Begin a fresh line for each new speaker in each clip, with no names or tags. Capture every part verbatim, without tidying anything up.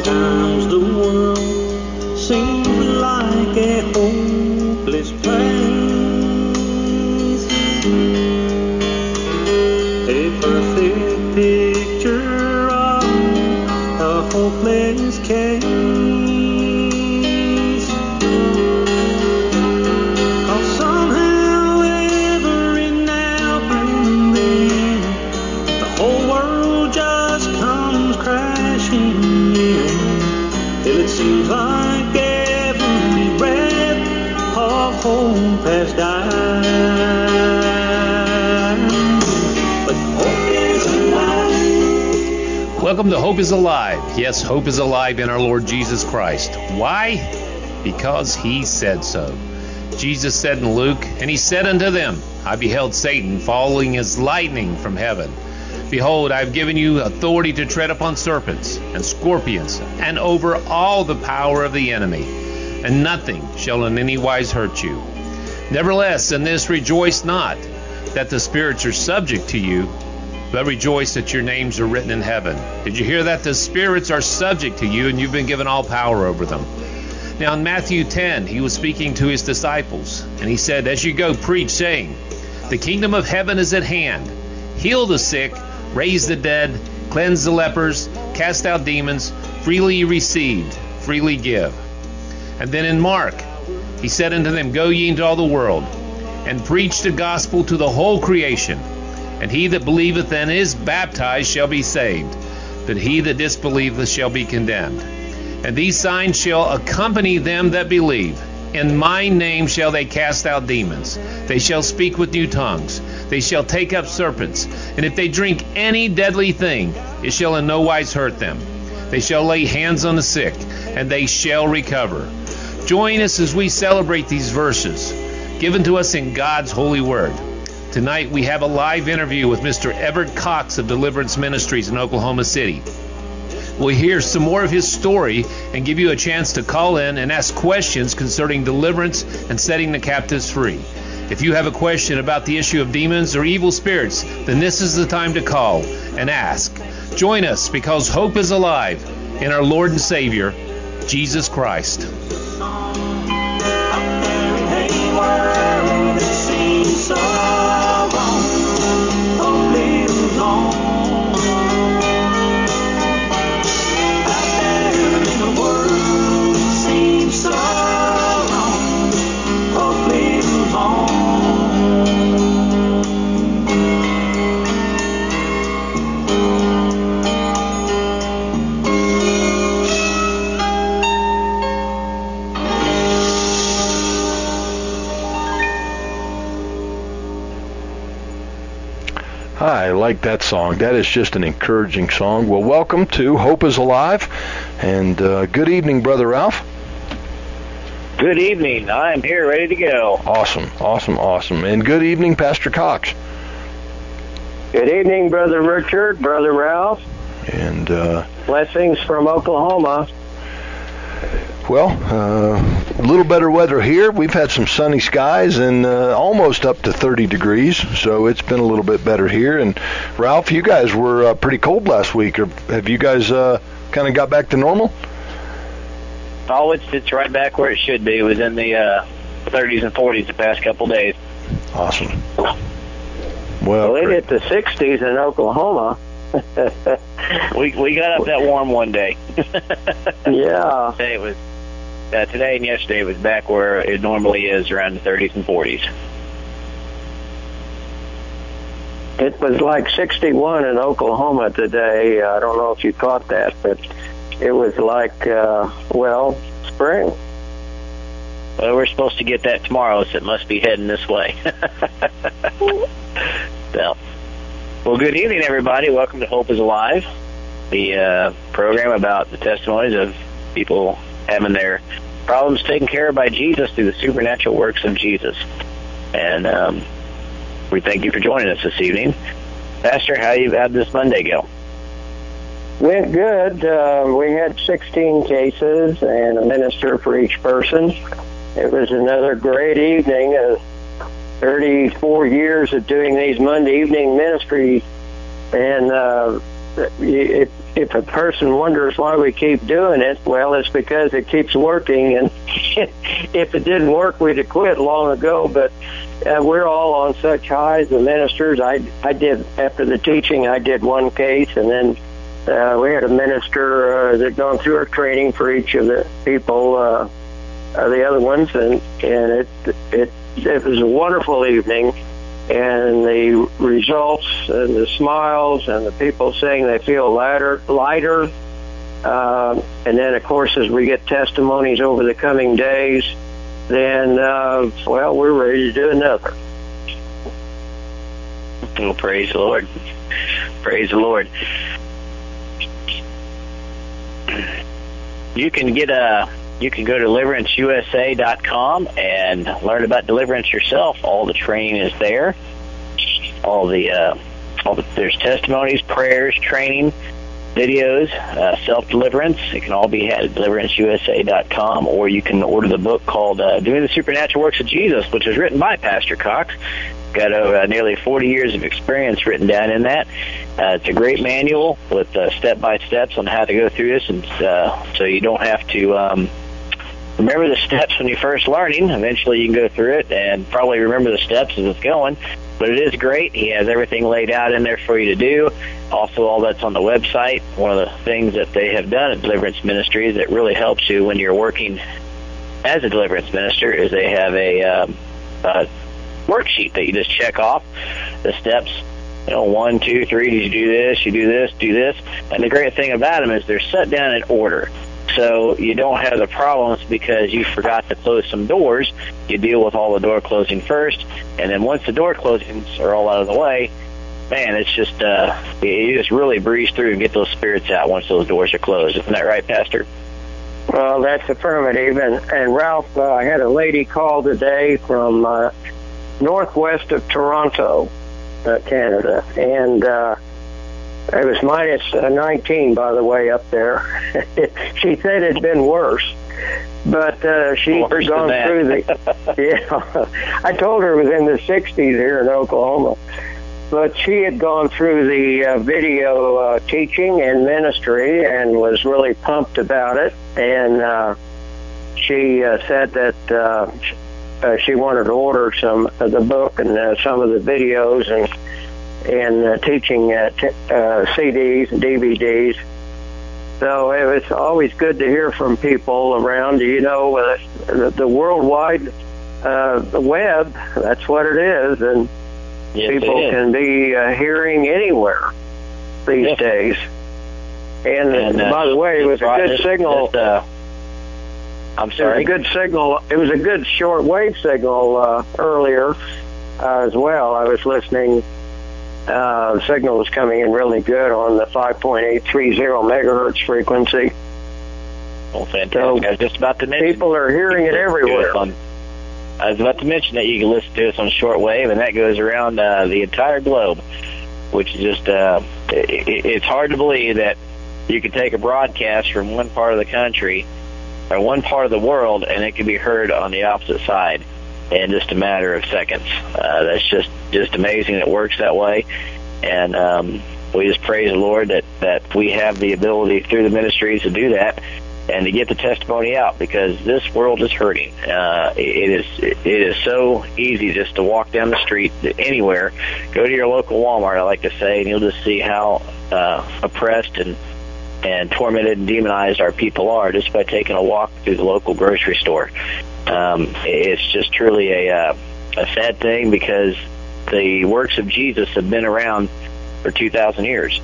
Sometimes the world seems like a hopeless place, a perfect picture of a hopeless case. Cause somehow, every now and then, the whole world just comes crashing in, till it seems like every breath of hope has died. But hope is alive.
Welcome to Hope is Alive. Yes, hope is alive in our Lord Jesus Christ. Why? Because he said so. Jesus said in Luke, and he said unto them, I beheld Satan falling as lightning from heaven. Behold, I have given you authority to tread upon serpents and scorpions, and over all the power of the enemy, and nothing shall in any wise hurt you. Nevertheless, in this rejoice not, that the spirits are subject to you, but rejoice that your names are written in heaven. Did you hear that? The spirits are subject to you, and you've been given all power over them. Now in Matthew ten, he was speaking to his disciples, and he said, as you go, preach, saying, the kingdom of heaven is at hand. Heal the sick, raise the dead, cleanse the lepers, cast out demons. Freely you received, freely give. And then in Mark, he said unto them, go ye into all the world, and preach the gospel to the whole creation. And he that believeth and is baptized shall be saved, but he that disbelieveth shall be condemned. And these signs shall accompany them that believe. In my name shall they cast out demons. They shall speak with new tongues. They shall take up serpents. And if they drink any deadly thing, it shall in no wise hurt them. They shall lay hands on the sick, and they shall recover. Join us as we celebrate these verses given to us in God's holy word. Tonight we have a live interview with Mister Everett Cox of Deliverance Ministries in Oklahoma City. We'll hear some more of his story and give you a chance to call in and ask questions concerning deliverance and setting the captives free. If you have a question about the issue of demons or evil spirits, then this is the time to call and ask. Join us, because hope is alive in our Lord and Savior, Jesus Christ.
I like that song. That is just an encouraging song. Well, welcome to Hope is Alive, and uh, good evening, Brother Ralph.
Good evening. I am here ready to go.
Awesome, awesome, awesome. And good evening, Pastor Cox.
Good evening, Brother Richard, Brother Ralph.
And uh,
blessings from Oklahoma.
Well, uh, a little better weather here. We've had some sunny skies and uh, almost up to thirty degrees, so it's been a little bit better here. And Ralph, you guys were uh, pretty cold last week. Have you guys uh, kind of got back to normal?
Oh, it's it's right back where it should be. It was in the uh, thirties and forties the past couple days.
Awesome.
Well,
well
it hit the sixties in Oklahoma. we we got up that warm one day. Yeah. Today it was uh, today and yesterday it was back where it normally is, around the thirties and forties. It was like sixty-one in Oklahoma today. I don't know if you caught that, but it was like, uh, well, spring. Well, we're supposed to get that tomorrow, so it must be heading this way. So, well, good evening, everybody. Welcome to Hope is Alive, the uh, program about the testimonies of people having their problems taken care of by Jesus through the supernatural works of Jesus. And um, we thank you for joining us this evening. Pastor, how you how'd this Monday go? Went good. Uh, we had sixteen cases and a minister for each person. It was another great evening. Uh, thirty-four years of doing these Monday evening ministries, and uh,
if, if a person wonders why we keep doing it, well, it's because it keeps working. And if it didn't work, we'd have quit long ago. But uh, we're all on such highs, the ministers. I, I did, after the teaching, I did one case, and then uh, we had a minister uh, that gone through our training for each of the people, uh, uh, the other ones, and, and it, it, it was a wonderful evening. And the results and the smiles and the people saying they feel lighter, lighter. Uh, and then, of course, as we get testimonies over the coming days, then, uh, well, we're ready to do another.
Well, praise the Lord. Praise the Lord. You can get a... You can go to deliverance U S A dot com and learn about deliverance yourself. All the training is there. All the, uh, all the there's testimonies, prayers, training, videos, uh, self-deliverance. It can all be had at deliverance U S A dot com, or you can order the book called uh, Doing the Supernatural Works of Jesus, which is written by Pastor Cox. Got uh, nearly forty years of experience written down in that. Uh, it's a great manual with uh, step-by-steps on how to go through this, and uh, so you don't have to um, remember the steps when you're first learning. Eventually you can go through it and probably remember the steps as it's going. But it is great. He has everything laid out in there for you to do. Also, all that's on the website. One of the things that they have done at Deliverance Ministries that really helps you when you're working as a deliverance minister is they have a, um, a worksheet that you just check off the steps. You know, one, two, three, you do this, you do this, do this. And the great thing about them is they're set down in order. So you don't have the problems because you forgot to close some doors. You deal with all the door closing first, and then once the door closings are all out of the way, man, it's just uh, you just really breeze through and get those spirits out once those doors are closed. Isn't that right, Pastor?
Well, that's affirmative. And, and Ralph, uh, I had a lady call today from uh, northwest of Toronto, uh, Canada, and uh, it was minus uh, nineteen, by the way, up there. She said it had been worse, but uh, she'd
worse
gone through the. Yeah, I told her it was in the sixties here in Oklahoma, but she had gone through the uh, video uh, teaching and ministry and was really pumped about it. And uh, she uh, said that uh, uh, she wanted to order some of the book and uh, some of the videos and. and uh, teaching uh, t- uh, C Ds and D V Ds. So it was always good to hear from people around. You know, uh, the, the worldwide uh, the web, that's what it is, and
yes,
people can be uh, hearing anywhere these
yes.
days. And,
and uh,
by the way, it was a good
this,
signal.
This, uh, I'm sorry.
It was a good signal. It was a good short wave signal uh, earlier uh, as well. I was listening. Uh, the signal was coming in really good on the five point eight three zero megahertz frequency.
Well, fantastic.
So
I was just about to mention.
People are hearing it everywhere.
On, I was about to mention that you can listen to us on shortwave, and that goes around uh, the entire globe, which is just, uh, it, it's hard to believe that you could take a broadcast from one part of the country or one part of the world, and it can be heard on the opposite side in just a matter of seconds. Uh, that's just, just amazing. It works that way. And um, we just praise the Lord that, that we have the ability through the ministries to do that and to get the testimony out, because this world is hurting. Uh, it is it is so easy just to walk down the street anywhere. Go to your local Walmart, I like to say, and you'll just see how uh, oppressed and and tormented and demonized our people are just by taking a walk through the local grocery store. Um, it's just truly a, uh, a sad thing, because the works of Jesus have been around for two thousand years,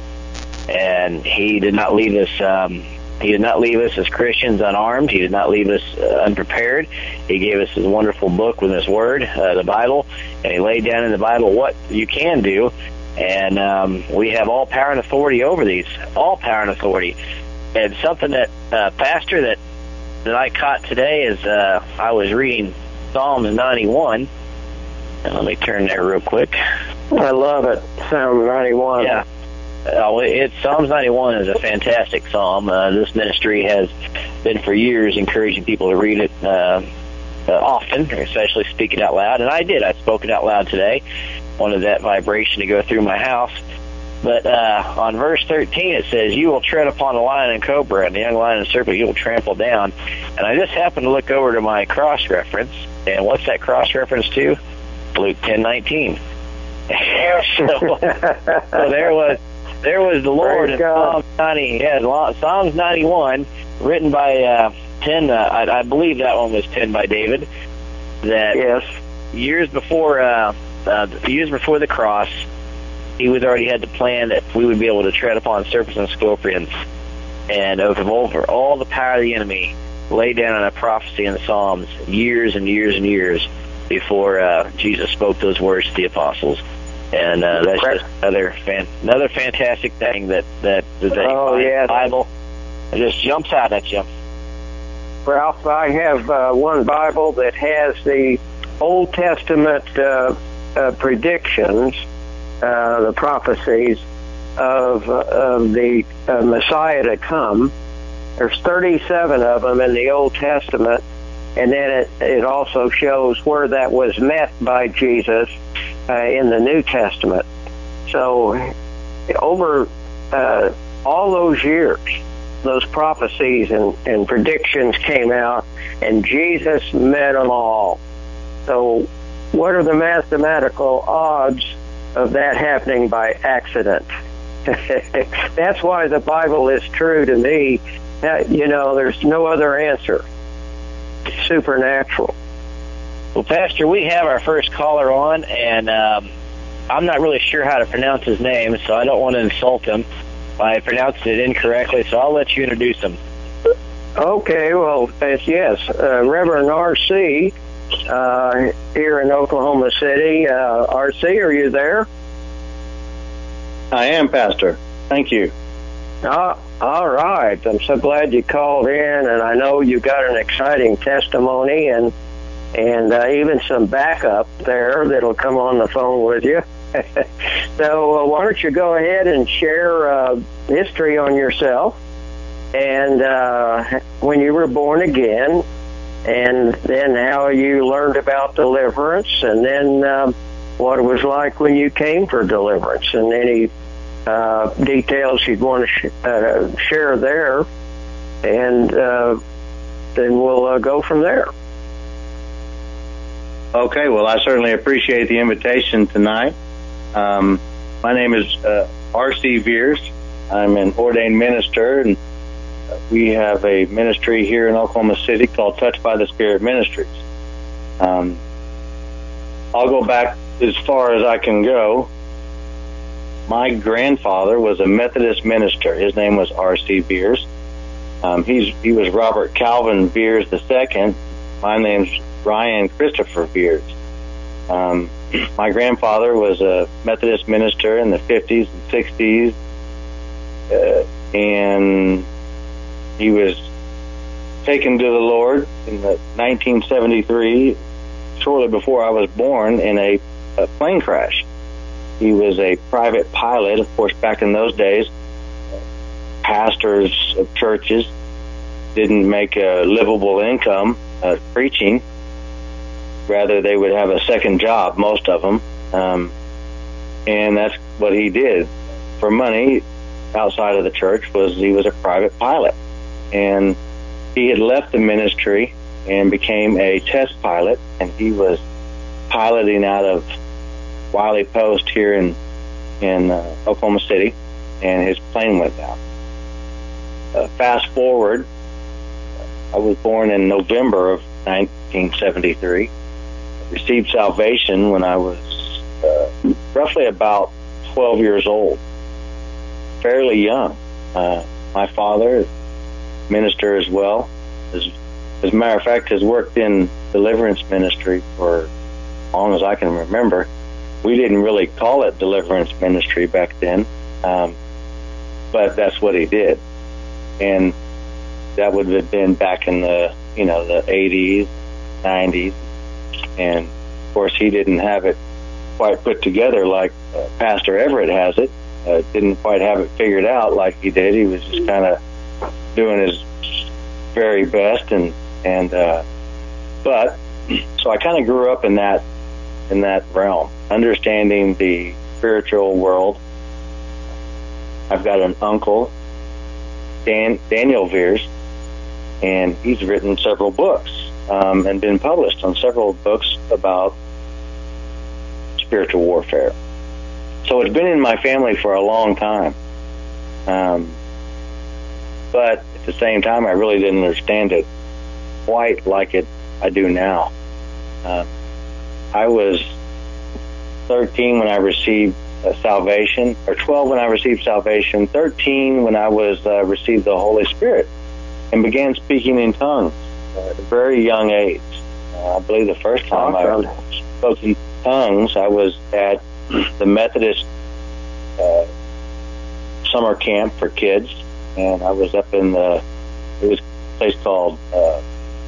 and he did not leave us um, he did not leave us as Christians unarmed. He did not leave us uh, unprepared. He gave us his wonderful book with his word, uh, the Bible, and he laid down in the Bible what you can do. And um, we have all power and authority over these, all power and authority. And something that, uh, Pastor, that, that I caught today is uh, I was reading Psalms ninety-one. And let me turn there real quick.
I love it, Psalm ninety-one.
Yeah. Uh, it, Psalms ninety-one is a fantastic psalm. Uh, this ministry has been for years encouraging people to read it uh, uh, often, especially speak it out loud. And I did. I spoke it out loud today. Wanted that vibration to go through my house. But uh, on verse thirteen, it says, "You will tread upon a lion and cobra, and the young lion and serpent you will trample down." And I just happened to look over to my cross-reference, and what's that cross-reference to? Luke ten nineteen. so, so there was there was the Lord in Psalms ninety. Yeah, Psalms ninety-one, written by uh, ten. Uh, I, I believe that one was ten by David. That
yes, years
before uh, uh, years before the cross, he was already had the plan that we would be able to tread upon serpents and scorpions, and over over all the power of the enemy, laid down in a prophecy in the Psalms years and years and years before uh, Jesus spoke those words to the apostles. And uh, that's just another fan, another fantastic thing that that, that
oh, yeah.
the Bible it just jumps out at you.
Ralph, I have uh, one Bible that has the Old Testament uh, uh, predictions, uh, the prophecies of, uh, of the uh, Messiah to come. There's thirty-seven of them in the Old Testament, and then it, it also shows where that was met by Jesus uh, in the New Testament. So over uh, all those years, those prophecies and, and predictions came out, and Jesus met them all. So what are the mathematical odds of that happening by accident? That's why the Bible is true to me. Uh, you know, there's no other answer. It's supernatural.
Well, Pastor, we have our first caller on, and um, I'm not really sure how to pronounce his name, so I don't want to insult him. I pronounced it incorrectly, so I'll let you introduce him.
Okay, well, it's, yes, uh, Reverend R C uh, here in Oklahoma City. Uh, R C, are you there?
I am, Pastor. Thank you.
Uh, all right. I'm so glad you called in, and I know you got an exciting testimony and and uh, even some backup there that'll come on the phone with you. So uh, why don't you go ahead and share uh, history on yourself and uh, when you were born again, and then how you learned about deliverance, and then um, what it was like when you came for deliverance, and any uh, details you'd want to sh- uh, share there, and uh, then we'll uh, go from there.
Okay, well, I certainly appreciate the invitation tonight. Um, my name is uh, R C Veers. I'm an ordained minister, and we have a ministry here in Oklahoma City called Touched by the Spirit Ministries. Um, I'll go back as far as I can go. My grandfather was a Methodist minister. His name was R C Veers. Um, he's he was Robert Calvin Veers the second. My name's Ryan Christopher Veers. Um, my grandfather was a Methodist minister in the fifties and sixties, uh, and he was taken to the Lord in the nineteen seventy-three, shortly before I was born, in a, a plane crash. He was a private pilot. Of course, back in those days, pastors of churches didn't make a livable income uh, preaching. Rather, they would have a second job, most of them. Um, and that's what he did for money outside of the church. Was he was a private pilot. And he had left the ministry and became a test pilot, and he was piloting out of Wiley Post here in in uh, Oklahoma City, and his plane went down. Uh, fast forward, I was born in November of nineteen seventy-three. Received salvation when I was uh, roughly about twelve years old, fairly young. Uh, my father, minister as well, as, as a matter of fact, has worked in deliverance ministry for as long as I can remember. We didn't really call it deliverance ministry back then, um, but that's what he did. And that would have been back in the, you know, the eighties, nineties. And, of course, he didn't have it quite put together like uh, Pastor Everett has it. Uh, didn't quite have it figured out like he did. He was just kind of doing his very best. And, and uh, but, so I kind of grew up in that, in that realm, understanding the spiritual world, I've got an uncle, Dan, Daniel Veers, and he's written several books um, and been published on several books about spiritual warfare. So it's been in my family for a long time. Um, but at the same time, I really didn't understand it quite like it I do now. Uh, I was thirteen when I received uh, salvation, or twelve when I received salvation, thirteen when I was uh, received the Holy Spirit, and began speaking in tongues at a very young age. Uh, I believe the first time awesome. I spoke in tongues, I was at the Methodist uh, summer camp for kids, and I was up in the, it was a place called, uh,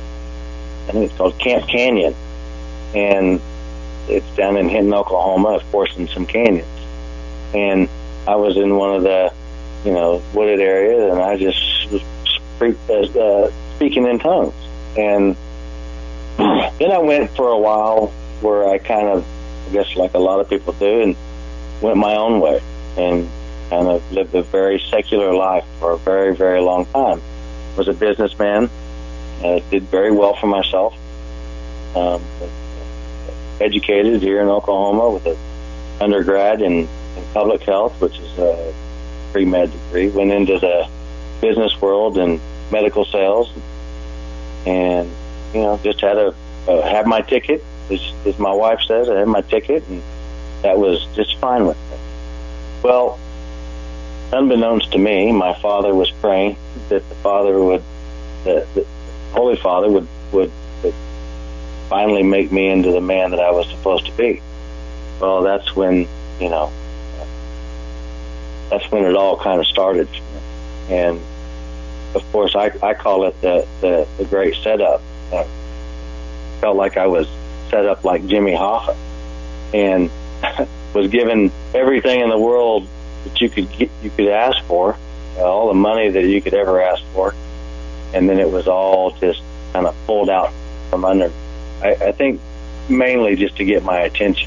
I think it's called Camp Canyon, and it's down in Hinton, Oklahoma, of course, in some canyons. And I was in one of the, you know, wooded areas, and I just was uh, speaking in tongues. And then I went for a while where I kind of, I guess like a lot of people do, and went my own way and kind of lived a very secular life for a very, very long time. Was a businessman, uh, did very well for myself. Um, educated here in Oklahoma with an undergrad in, in public health, which is a pre-med degree. Went into the business world and medical sales, and you know, just had a uh, had my ticket, as, as my wife says. I had my ticket, and that was just fine with me. Well, unbeknownst to me, my father was praying that the Father would, that the Holy Father would would. would finally make me into the man that I was supposed to be. Well, that's when, you know, that's when it all kind of started. And of course, I, I call it the, the, the great setup. I felt like I was set up like Jimmy Hoffa, and was given everything in the world that you could get, you could ask for, all the money that you could ever ask for, and then it was all just kind of pulled out from under. I, I think mainly just to get my attention.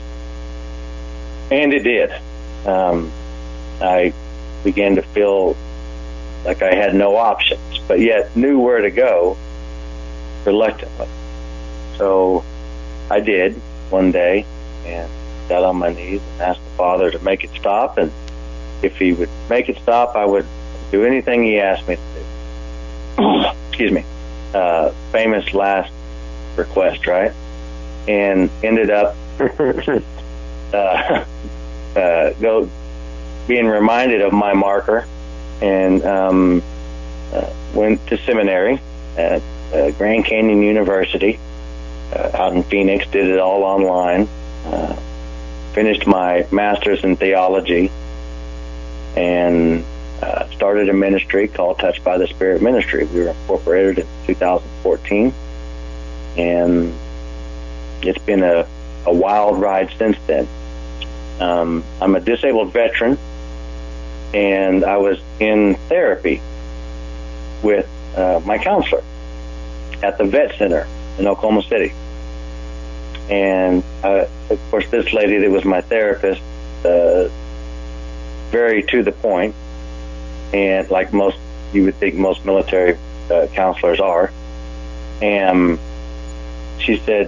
And it did. Um, I began to feel like I had no options, but yet knew where to go reluctantly. So I did one day, and got on my knees and asked the Father to make it stop, and if he would make it stop, I would do anything he asked me to do. Excuse me. Uh, famous last request, right? And ended up uh, uh, go being reminded of my marker, and um, uh, went to seminary at uh, Grand Canyon University uh, out in Phoenix. Did it all online. Uh, finished my master's in theology, and uh, started a ministry called Touched by the Spirit Ministry. We were incorporated in two thousand fourteen. And it's been a, a wild ride since then. Um, I'm a disabled veteran, and I was in therapy with uh, my counselor at the vet center in Oklahoma City. And uh, of course, this lady that was my therapist, uh, very to the point, and like most, you would think most military uh, counselors are. And she said,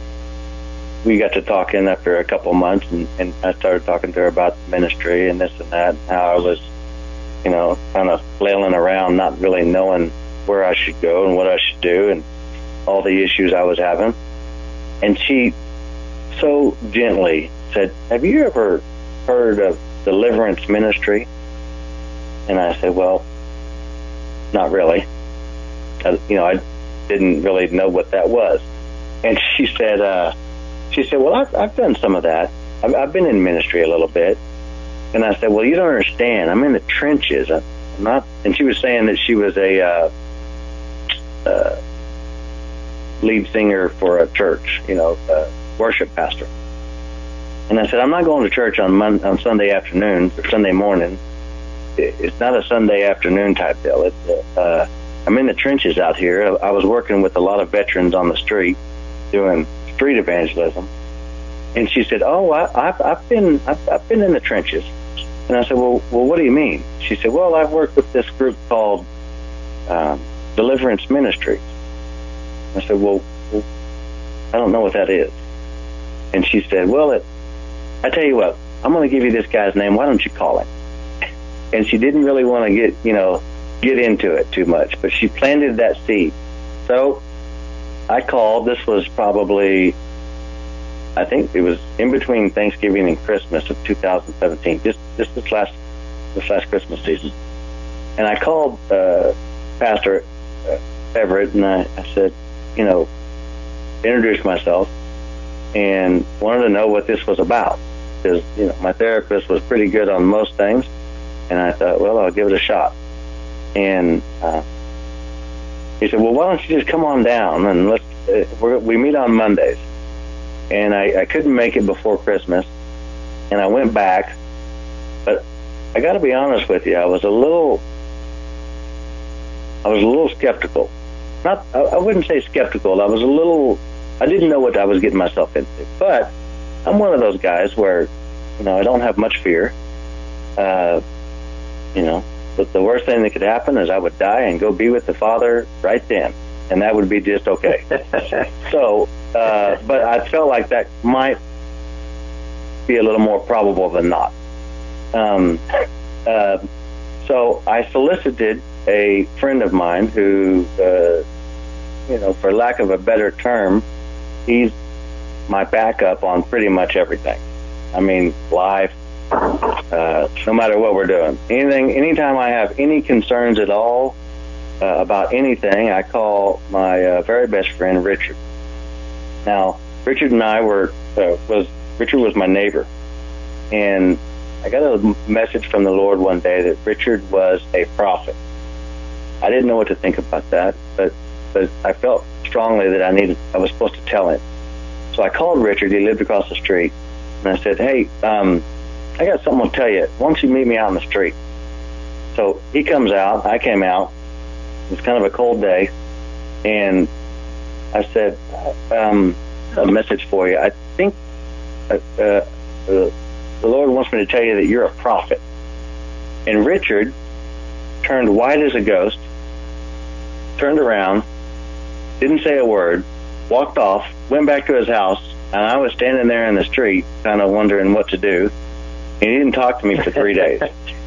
we got to talking after a couple of months, and, and I started talking to her about the ministry and this and that, and how I was, you know, kind of flailing around, not really knowing where I should go and what I should do, and all the issues I was having. And she so gently said, have you ever heard of deliverance ministry? And I said, well, not really. I, you know, I didn't really know what that was. And she said, uh, she said, well, I've, I've done some of that. I've, I've been in ministry a little bit. And I said, well, you don't understand. I'm in the trenches. I'm not. And she was saying that she was a uh, uh, lead singer for a church, you know, uh, worship pastor. And I said, I'm not going to church on Monday, on Sunday afternoons or Sunday morning. It's not a Sunday afternoon type deal. It's uh, I'm in the trenches out here. I was working with a lot of veterans on the street, doing street evangelism. And she said, "Oh, I, I've I've been I've, I've been in the trenches." And I said, well, well, what do you mean? She said, well, I work with this group called um, Deliverance Ministries. I said, well, well, I don't know what that is. And she said, well, it, I tell you what, I'm going to give you this guy's name. Why don't you call him? And she didn't really want to get, you know, get into it too much, but she planted that seed. So I called. This was probably, I think it was in between Thanksgiving and Christmas of two thousand seventeen, just, just this last this last Christmas season. And I called uh, Pastor uh, Everett, and I, I said, you know, introduced myself and wanted to know what this was about. Because, you know, my therapist was pretty good on most things, and I thought, well, I'll give it a shot. And uh, he said, well, why don't you just come on down, and let's, uh, we're, we meet on Mondays. And I, I couldn't make it before Christmas, and I went back. But I got to be honest with you, I was a little, I was a little skeptical. Not, I, I wouldn't say skeptical. I was a little, I didn't know what I was getting myself into. But I'm one of those guys where, you know, I don't have much fear. Uh, you know, but the worst thing that could happen is I would die and go be with the Father right then, and that would be just okay. So, uh, but I felt like that might be a little more probable than not. Um, uh, so I solicited a friend of mine who, uh, you know, for lack of a better term, he's my backup on pretty much everything. I mean, life, uh, no matter what we're doing. Anything, anytime I have any concerns at all uh, about anything, I call my uh, very best friend, Richard. Now, Richard and I were, uh, was, Richard was my neighbor. And I got a message from the Lord one day that Richard was a prophet. I didn't know what to think about that, but, but I felt strongly that I needed, I was supposed to tell him. So I called Richard. He lived across the street. And I said, hey, um, I got something to tell you. Why don't you meet me out in the street? So he comes out. I came out. It was kind of a cold day. And I said, um, a message for you. I think uh, uh, the Lord wants me to tell you that you're a prophet. And Richard turned white as a ghost, turned around, didn't say a word, walked off, went back to his house, and I was standing there in the street kind of wondering what to do. And he didn't talk to me for three days.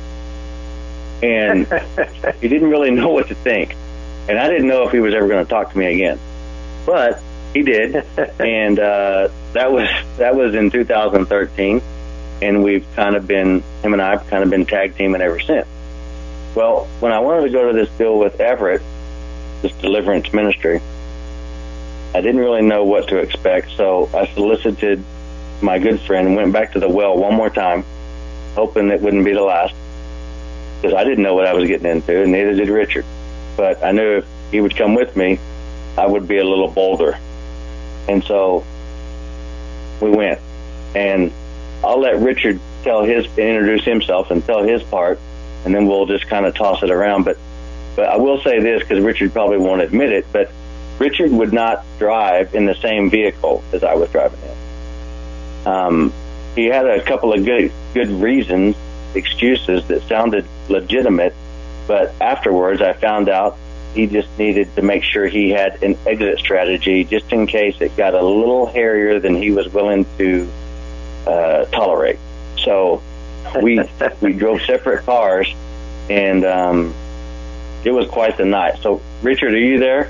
And he didn't really know what to think. And I didn't know if he was ever going to talk to me again. But he did. And uh, that was that was in two thousand thirteen. And we've kind of been, him and I have kind of been tag teaming ever since. Well, when I wanted to go to this deal with Everett, this deliverance ministry, I didn't really know what to expect, so I solicited my good friend and went back to the well one more time, hoping it wouldn't be the last, because I didn't know what I was getting into, and neither did Richard. But I knew if he would come with me, I would be a little bolder. And so we went. And I'll let Richard tell his, introduce himself and tell his part, and then we'll just kind of toss it around. But, but I will say this, because Richard probably won't admit it, but Richard would not drive in the same vehicle as I was driving in. Um, he had a couple of good good reasons, excuses that sounded legitimate, but afterwards I found out he just needed to make sure he had an exit strategy just in case it got a little hairier than he was willing to uh, tolerate. So we we drove separate cars, and um, it was quite the night. So, Richard, are you there?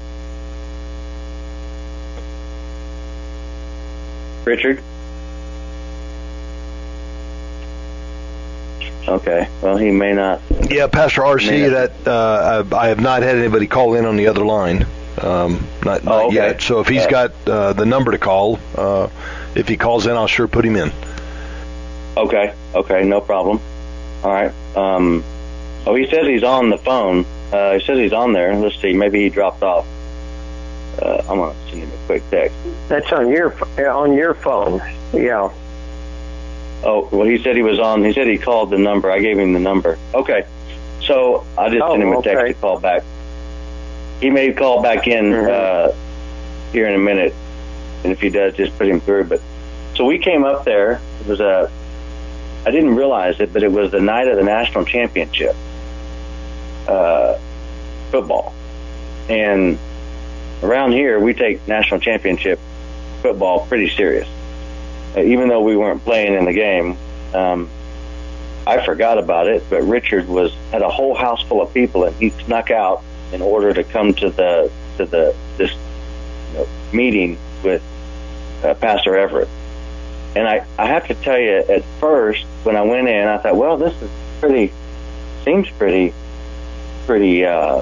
Richard? Okay. Well, he may not.
Yeah, Pastor R C, that uh, I, I have not had anybody call in on the other line. Um, not not
oh, okay.
yet. So if he's
uh,
got uh, the number to call, uh, if he calls in, I'll sure put him in.
Okay. Okay. No problem. All right. Um, oh, he says he's on the phone. Uh, he says he's on there. Let's see. Maybe he dropped off. Uh, I'm gonna send him a quick text.
That's on your on your phone. Yeah.
Oh, well, he said he was on. He said he called the number. I gave him the number. Okay. So I just
oh,
sent him a text
okay.
to call back. He may call back in
mm-hmm.
uh, here in a minute, and if he does, just put him through. But so we came up there. It was a I didn't realize it, but it was the night of the national championship uh, football. And around here, we take national championship football pretty serious. Uh, even though we weren't playing in the game, um, I forgot about it, but Richard was had a whole house full of people, and he snuck out in order to come to the to the this you know, meeting with uh, Pastor Everett. And I, I have to tell you, at first, when I went in, I thought, well, this is pretty, seems pretty, pretty uh,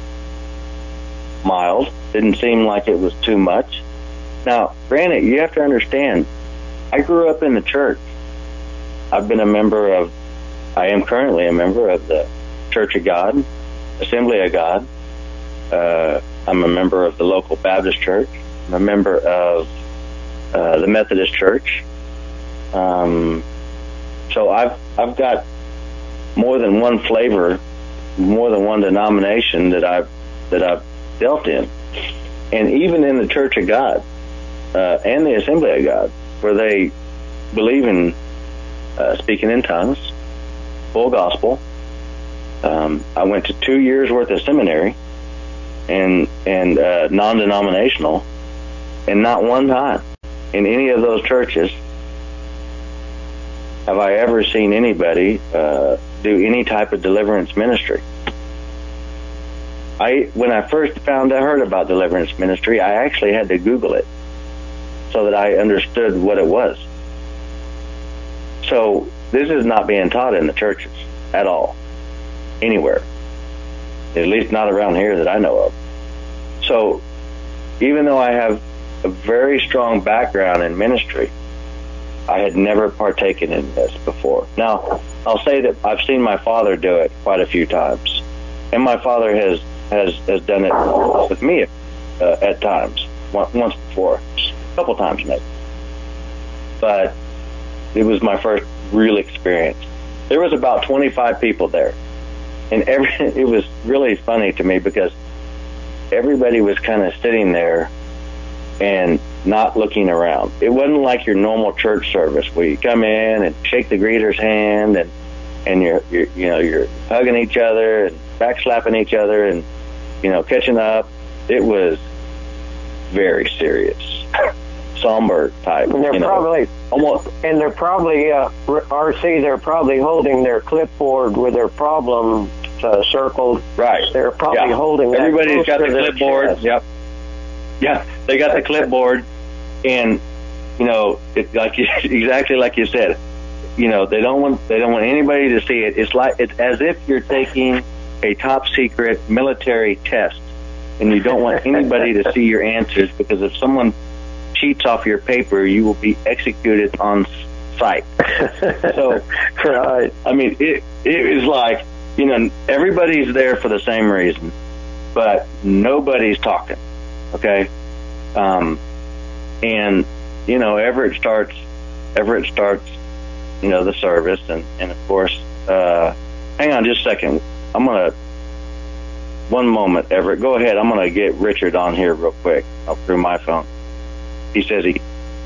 mild. Didn't seem like it was too much. Now, granted, you have to understand, I grew up in the church. I've been a member of, I am currently a member of the Church of God, Assembly of God. Uh, I'm a member of the local Baptist church. I'm a member of uh, the Methodist Church. Um, so I've I've got more than one flavor, more than one denomination that I've that I've dealt in, and even in the Church of God uh, and the Assembly of God, where they believe in uh, speaking in tongues, full gospel. Um, I went to two years worth of seminary, and and uh, non-denominational, and not one time in any of those churches have I ever seen anybody uh, do any type of deliverance ministry. I, when I first found I heard about deliverance ministry, I actually had to Google it so that I understood what it was. So this is not being taught in the churches at all, anywhere, at least not around here that I know of. So even though I have a very strong background in ministry, I had never partaken in this before. Now, I'll say that I've seen my father do it quite a few times, and my father has has, has done it with me uh, at times, once before, a couple times maybe. But it was my first real experience. There was about twenty-five people there, and every it was really funny to me because everybody was kind of sitting there and not looking around. It wasn't like your normal church service where you come in and shake the greeter's hand and and you're, you're you know you're hugging each other and backslapping each other and you know catching up. It was very serious, somber type.
And they're
you know,
probably
almost,
and they're probably uh, R C. They're probably holding their clipboard with their problem uh, circled.
right.
They're probably
yeah.
holding. That
Everybody's got
close
the
to their
clipboard.
chest.
Yep. Yeah, they got the clipboard, and you know, it, like you, exactly like you said, you know, they don't want they don't want anybody to see it. It's like it's as if you're taking a top secret military test, and you don't want anybody to see your answers because if someone cheats off your paper, you will be executed on sight. So,
right.
I mean, it it is like you know, everybody's there for the same reason, but nobody's talking. Okay, um, and you know Everett starts. Everett starts. You know the service, and and of course, uh, hang on just a second. I'm gonna one moment, Everett. Go ahead. I'm gonna get Richard on here real quick. Up through my phone. He says he.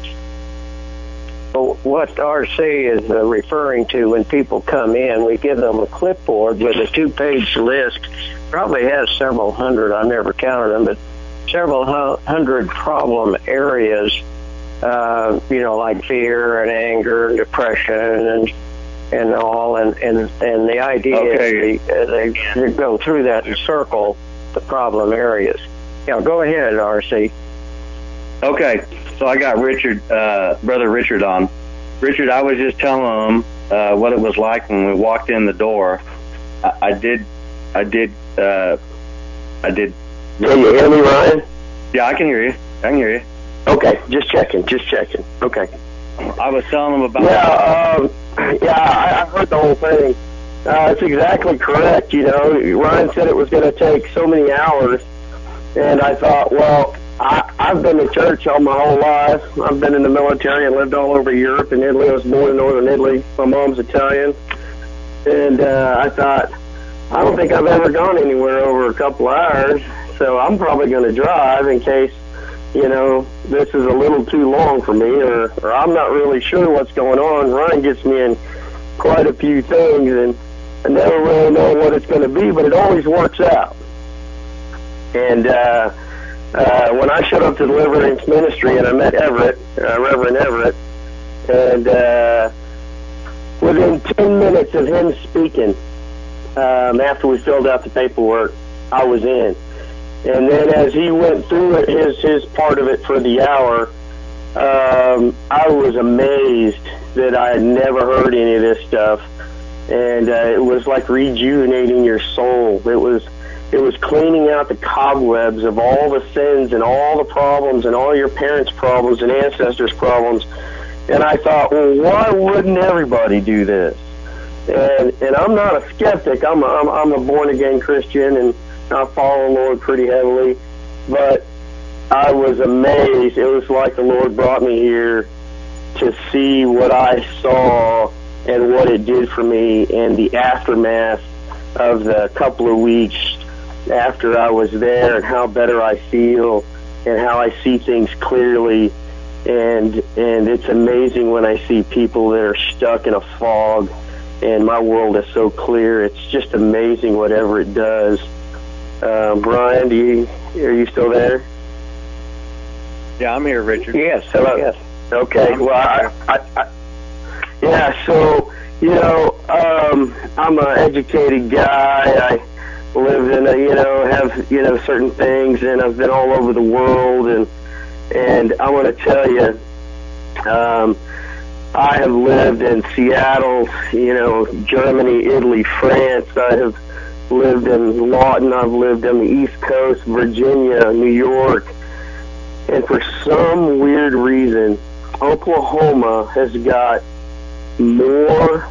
So what R C is uh, referring to when people come in, we give them a clipboard with a two-page list. Probably has several hundred. I never counted them, but several hundred problem areas, uh, you know, like fear and anger and depression and and all, and, and, and the idea
okay.
is they, they go through that and circle the problem areas. Yeah, go ahead, R C.
Okay, so I got Richard, uh, Brother Richard on. Richard, I was just telling him uh, what it was like when we walked in the door. I, I did, I did, uh, I did.
Can you hear me, Ryan?
Yeah, I can hear you. I can hear you.
Okay, just checking, just checking. Okay.
I was telling him about.
Yeah, um, yeah, I, I heard the whole thing. Uh, it's exactly correct. You know, Ryan said it was going to take so many hours, and I thought, well, I, I've been to church all my whole life. I've been in the military and lived all over Europe and Italy. I was born in northern Italy. My mom's Italian, and uh, I thought, I don't think I've ever gone anywhere over a couple hours, so I'm probably going to drive in case, you know, this is a little too long for me, or, or I'm not really sure what's going on. Ryan gets me in quite a few things, and I never really know what it's going to be, but it always works out. And uh, uh, when I showed up to Deliverance Ministry, and I met Everett, uh, Reverend Everett, and uh, within ten minutes of him speaking, um, after we filled out the paperwork, I was in. And then as he went through it, his his part of it for the hour, um, I was amazed that I had never heard any of this stuff. And uh, it was like rejuvenating your soul. It was it was cleaning out the cobwebs of all the sins and all the problems and all your parents' problems and ancestors' problems. And I thought, well, why wouldn't everybody do this? And and I'm not a skeptic. I'm a, I'm, I'm a born-again Christian, and I follow the Lord pretty heavily. But I was amazed. It was like the Lord brought me here to see what I saw and what it did for me, and the aftermath of the couple of weeks after I was there, and how better I feel and how I see things clearly. And and it's amazing when I see people that are stuck in a fog, and my world is so clear. It's just amazing whatever it does. Uh, Brian, do you, are you still there?
Yeah, I'm here, Richard.
Yes, hello. Yes. Okay, well, I, I, I, yeah, so, you know, um, I'm an educated guy. I lived in a, you know, have, you know, certain things, and I've been all over the world, and And I want to tell you, um, I have lived in Seattle, you know, Germany, Italy, France. I have lived in Lawton. I've lived on the East Coast, Virginia, New York. And for some weird reason, Oklahoma has got more,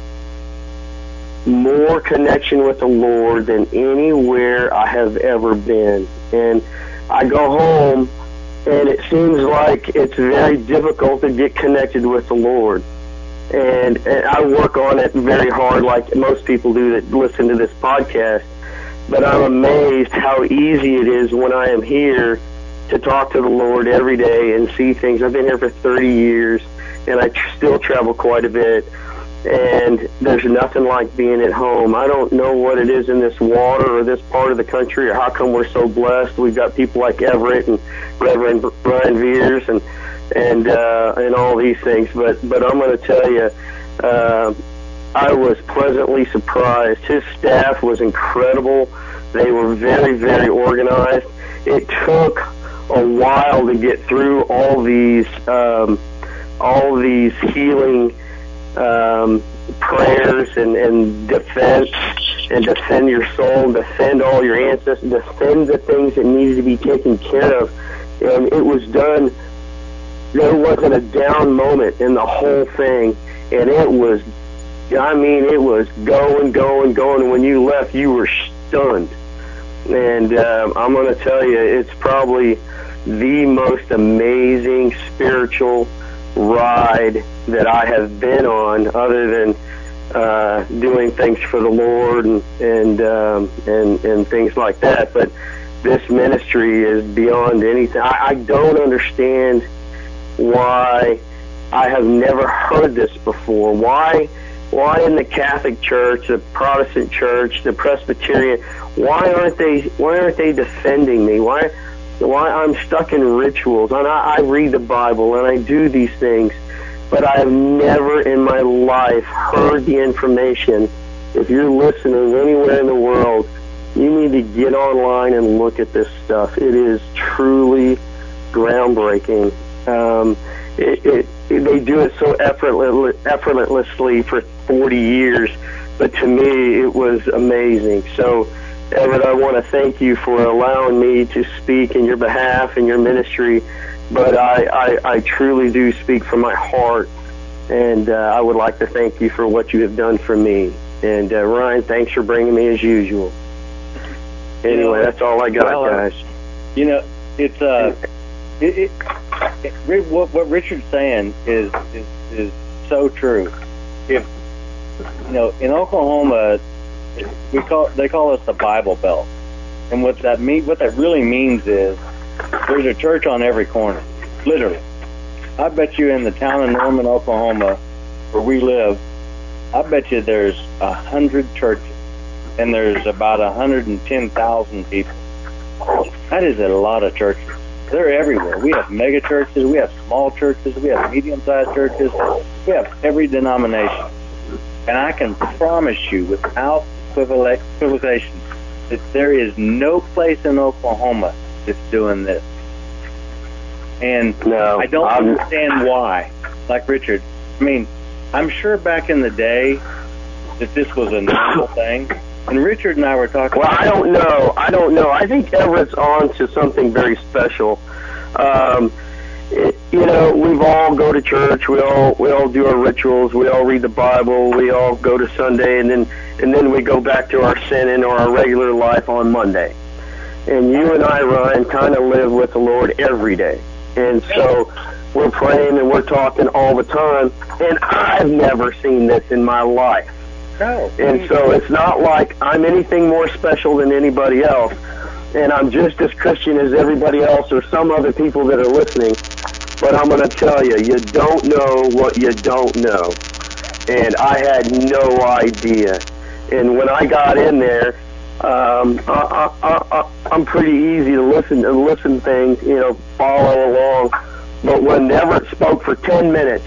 more connection with the Lord than anywhere I have ever been. And I go home, and it seems like it's very difficult to get connected with the Lord. And, and I work on it very hard, like most people do that listen to this podcast. But I'm amazed how easy it is when I am here to talk to the Lord every day and see things. I've been here for thirty years, and I tr- still travel quite a bit. And there's nothing like being at home. I don't know what it is in this water or this part of the country, or how come we're so blessed. We've got people like Everett and Reverend Brian Veers and and uh, and all these things. But but I'm going to tell you, uh, I was pleasantly surprised. His staff was incredible. They were very, very organized. It took a while to get through all these um, all these healing Um, prayers and, and defense, and defend your soul, defend all your ancestors, defend the things that needed to be taken care of. And it was done. There wasn't a down moment in the whole thing, and it was, I mean, it was going, going, going. And when you left, you were stunned. And um, I'm going to tell you, it's probably the most amazing spiritual ride that I have been on, other than uh, doing things for the Lord and and, um, and and things like that. But this ministry is beyond anything. I, I don't understand why I have never heard this before. Why why in the Catholic Church, the Protestant Church, the Presbyterian, why aren't they why aren't they defending me? Why why I'm stuck in rituals, and I, I read the Bible and I do these things, but I have never in my life heard the information. If you're listening anywhere in the world, you need to get online and look at this stuff. It is truly groundbreaking. Um, it, it, it, they do it so effortless, effortlessly for forty years, but to me it was amazing. So, Everett, I want to thank you for allowing me to speak in your behalf and your ministry, but I, I, I truly do speak from my heart, and uh, I would like to thank you for what you have done for me. And uh, Ryan, thanks for bringing me as usual. Anyway, you know, that's all I got, well, guys.
You know, it's uh, it, it, it, what, what Richard's saying is, is is so true. If you know, in Oklahoma, we call they call us the Bible Belt, and what that mean what that really means is there's a church on every corner, literally. I bet you in the town of Norman, Oklahoma, where we live, I bet you there's a hundred churches, and there's about a hundred and ten thousand people. That is a lot of churches. They're everywhere. We have mega churches, we have small churches, we have medium-sized churches, we have every denomination. And I can promise you, without equivocation, that there is no place in Oklahoma that's doing this. And
No,
I don't
I'm-
understand why. Like Richard, I mean, I'm sure back in the day that this was a normal thing. And Richard and I were talking.
Well, I don't know. I don't know. I think Everett's on to something very special. Um, it, you know, we've all go to church. We all we all do our rituals. We all read the Bible. We all go to Sunday, and then and then we go back to our sinning or our regular life on Monday. And you and I, Ryan, kind of live with the Lord every day. And so we're praying and we're talking all the time. And I've never seen this in my life.
No.
And so it's not like I'm anything more special than anybody else, and I'm just as Christian as everybody else or some other people that are listening. But I'm going to tell you, you don't know what you don't know. And I had no idea. And when I got in there, um, I, I, I, I'm pretty easy to listen to listen things, you know, follow along. But when Everett spoke for ten minutes,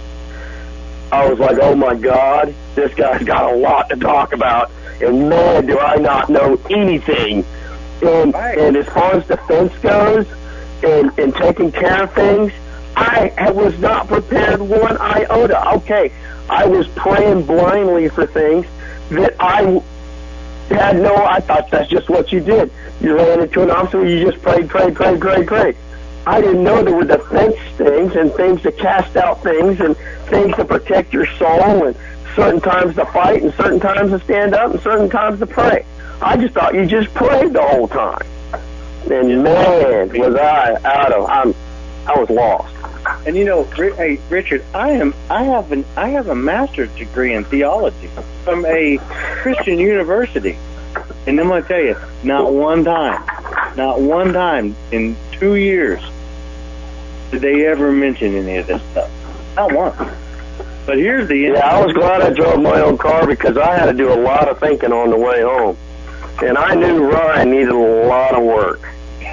I was like, oh my God, this guy's got a lot to talk about, and man, do I not know anything. And,
Right.
and as far as defense goes, and, and taking care of things, I, I was not prepared one iota. Okay, I was praying blindly for things that I had no, I thought that's just what you did. You ran into an obstacle, you just prayed, prayed, prayed, prayed, prayed. I didn't know there were defense things and things to cast out things and things to protect your soul and certain times to fight and certain times to stand up and certain times to pray. I just thought you just prayed the whole time. And man, was I out of, I'm, I was lost.
And you know, Ri- hey Richard, I am I have an I have a master's degree in theology from a Christian university, and I'm going to tell you, not one time, not one time in two years did they ever mention any of this stuff. Not once. But here's the
Yeah, I was glad I drove my own car because I had to do a lot of thinking on the way home, and I knew Ryan needed a lot of work.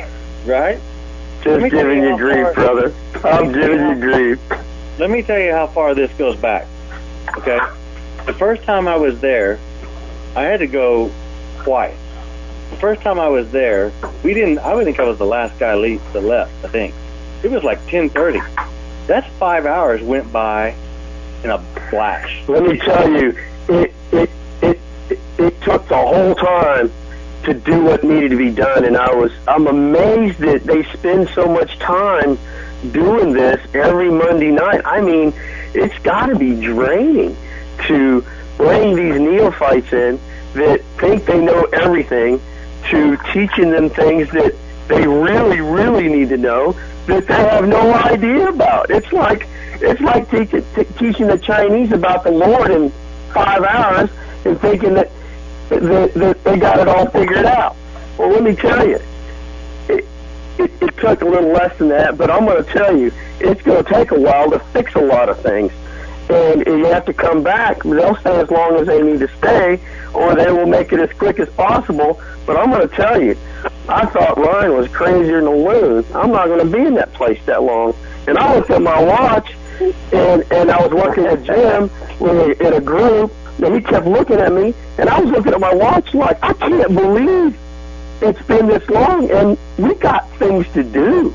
right.
Just
me tell
giving
you
you
how
grief,
far-
brother. I'm giving you grief.
Let me tell you how far this goes back. Okay, the first time I was there, I had to go twice. The first time I was there, we didn't. I would think I was the last guy le- that left. I think it was like ten thirty. That's five hours went by in a flash.
Let me tell you, it it it it, it took the whole time to do what needed to be done, and I was I'm amazed that they spend so much time doing this every Monday night. I mean, it's got to be draining to bring these neophytes in that think they know everything, to teaching them things that they really, really need to know that they have no idea about. It's like it's like teaching, t- teaching the Chinese about the Lord in five hours and thinking that, that, that they got it all figured out. Well, let me tell you, it, it, it took a little less than that, but I'm going to tell you, it's going to take a while to fix a lot of things. And you have to come back. They'll stay as long as they need to stay, or they will make it as quick as possible. But I'm going to tell you, I thought Ryan was crazier than a loon. I'm not going to be in that place that long. And I looked at my watch, and and I was working at Jim with a, in a group, and he kept looking at me, and I was looking at my watch like, I can't believe it's been this long, and we got things to do.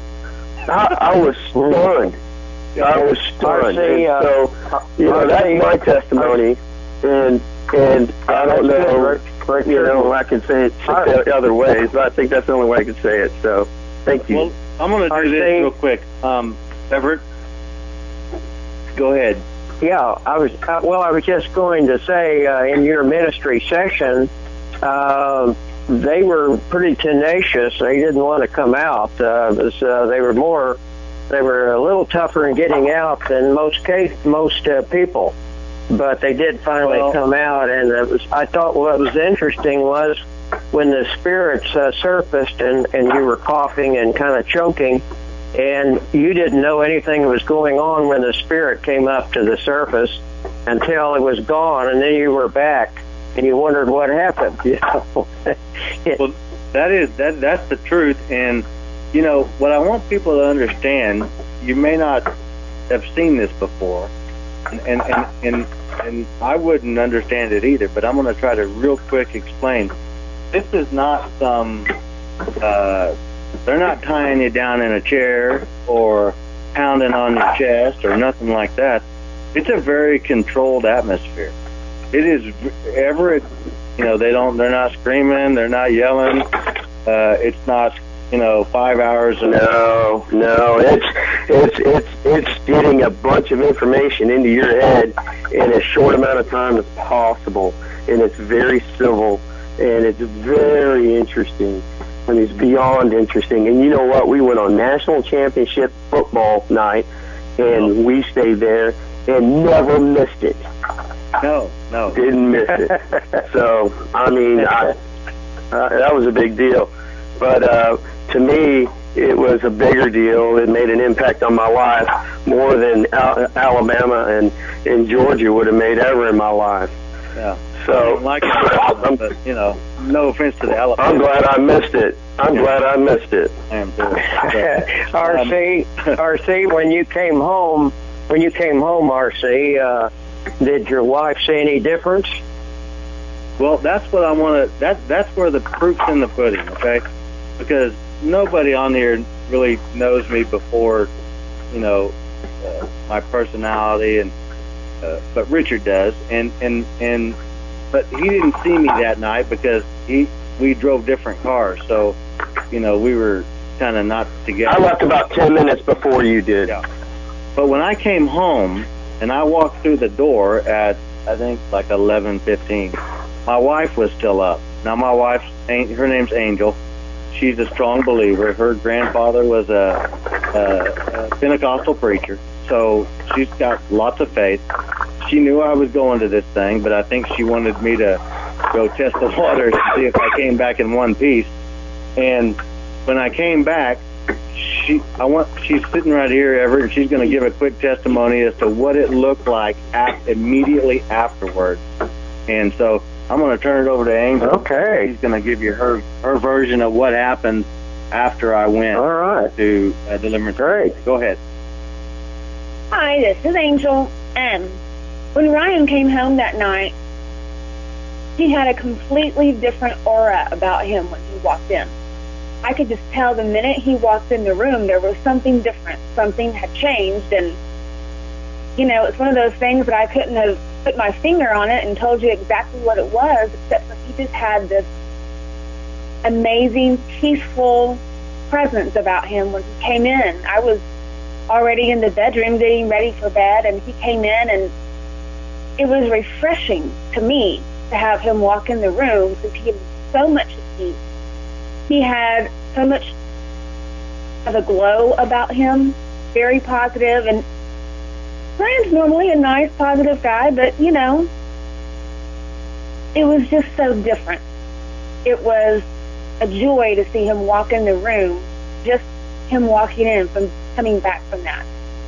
I, I was stunned. I was stunned.
see,
And
uh,
so, you know,
I
that's
see-
my testimony, and and I don't know, you know, I can say it six other ways, but I think that's the only way I can say it. So, thank you.
Well, I'm going to
I
do this
see-
real quick. Um, Everett, go ahead.
Yeah, I was. Uh, well, I was just going to say, uh, in your ministry section, uh, they were pretty tenacious. They didn't want to come out. Uh, it was, uh, they were more. They were a little tougher in getting out than most case, most uh, people, but they did finally
Well-
come out. And it was. I thought what was interesting was when the spirits uh, surfaced and and you were coughing and kind of choking. And you didn't know anything was going on when the spirit came up to the surface, until it was gone, and then you were back, and you wondered what happened. You know? it,
well, that is that that's the truth. And you know what I want people to understand. You may not have seen this before, and and and and, and I wouldn't understand it either. But I'm going to try to real quick explain. This is not some. Uh, they're not tying you down in a chair or pounding on your chest or nothing like that. It's a very controlled atmosphere. It is ever, you know, they don't, they're not screaming, they're not yelling. Uh, it's not, you know, five hours. Of
no, no, it's it's it's it's getting a bunch of information into your head in as short amount of time as possible, and it's very civil, and it's very interesting. I mean, it's beyond interesting. And you know what? We went on national championship football night, and we stayed there and never missed it.
No, no.
Didn't miss it. So, I mean, I, uh, that was a big deal. But uh, to me, it was a bigger deal. It made an impact on my life more than Al- Alabama and, and Georgia would have made ever in my life.
Yeah.
So,
I don't like it, but, you know, no offense to the Alabama.
I'm glad I missed it. I'm glad I missed it.
I am too.
R C, R C, when you came home, when you came home, R C, uh, did your wife see any difference?
Well, that's what I want to. That that's where the proof's in the pudding, okay? Because nobody on here really knows me before, you know, uh, my personality, and uh, but Richard does, and and and but he didn't see me that night because he we drove different cars, so you know we were kind of not together.
I left about ten minutes before you did.
Yeah. But when I came home and I walked through the door at I think like eleven fifteen, my wife was still up. Now my wife's her name's Angel. She's a strong believer. Her grandfather was a, a, a Pentecostal preacher, so she's got lots of faith. She knew I was going to this thing, but I think she wanted me to go test the waters to see if I came back in one piece. And when I came back, she I want she's sitting right here, Everett, and she's going to give a quick testimony as to what it looked like at, immediately afterwards. And so I'm going to turn it over to Angel.
Okay.
She's going to give you her her version of what happened after I went
All right.
to uh, Deliverance.
Great.
Go ahead.
Hi, this is Angel. Um, when Ryan came home that night, he had a completely different aura about him when he walked in. I could just tell the minute he walked in the room, there was something different. Something had changed, and, you know, it's one of those things that I couldn't have put my finger on it and told you exactly what it was, except for he just had this amazing, peaceful presence about him when he came in. I was already in the bedroom getting ready for bed, and he came in, and it was refreshing to me to have him walk in the room because he was so much at peace. He had so much of a glow about him, very positive, and Ryan's normally a nice, positive guy, but, you know, it was just so different. It was a joy to see him walk in the room, just him walking in from coming back from that.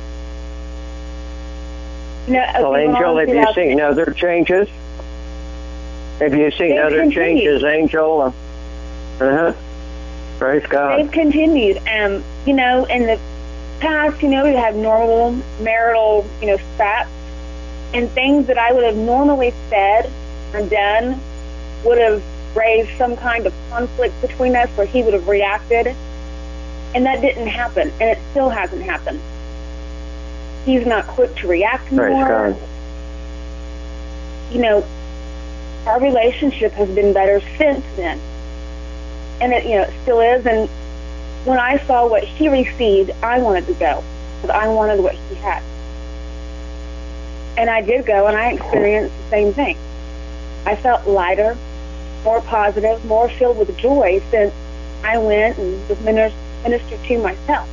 You know,
well, Angel, have you seen other changes? Have you seen other continued. changes, Angel? Uh-huh. Praise God.
They've continued. Um, you know, in the past, you know, we had normal marital, you know, spats, and things that I would have normally said or done would have raised some kind of conflict between us where he would have reacted, and that didn't happen, and it still hasn't happened. He's not quick to react
Praise
anymore.
God.
You know, our relationship has been better since then, and it, you know, it still is. And when I saw what he received, I wanted to go because I wanted what he had, and I did go, and I experienced the same thing. I felt lighter, more positive, more filled with joy since I went and was ministered to myself.